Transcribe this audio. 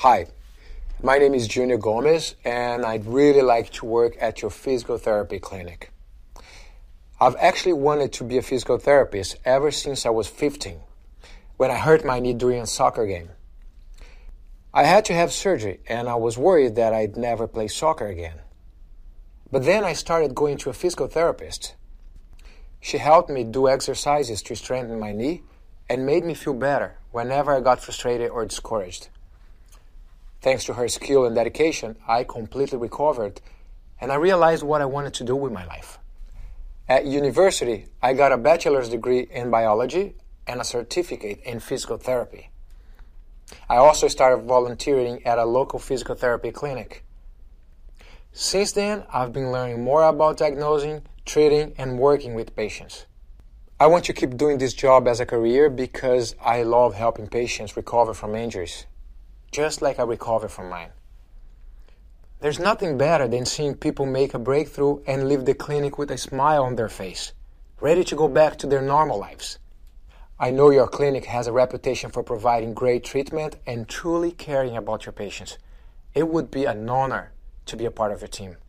Hi, my name is Junior Gomez, and I'd really like to work at your physical therapy clinic. I've actually wanted to be a physical therapist ever since I was 15, when I hurt my knee during a soccer game. I had to have surgery, and I was worried that I'd never play soccer again. But then I started going to a physical therapist. She helped me do exercises to strengthen my knee and made me feel better whenever I got frustrated or discouraged. Thanks to her skill and dedication, I completely recovered, and I realized what I wanted to do with my life. At university, I got a bachelor's degree in biology and a certificate in physical therapy. I also started volunteering at a local physical therapy clinic. Since then, I've been learning more about diagnosing, treating, and working with patients. I want to keep doing this job as a career because I love helping patients recover from injuries, just like I recovered from mine. There's nothing better than seeing people make a breakthrough and leave the clinic with a smile on their face, ready to go back to their normal lives. I know your clinic has a reputation for providing great treatment and truly caring about your patients. It would be an honor to be a part of your team.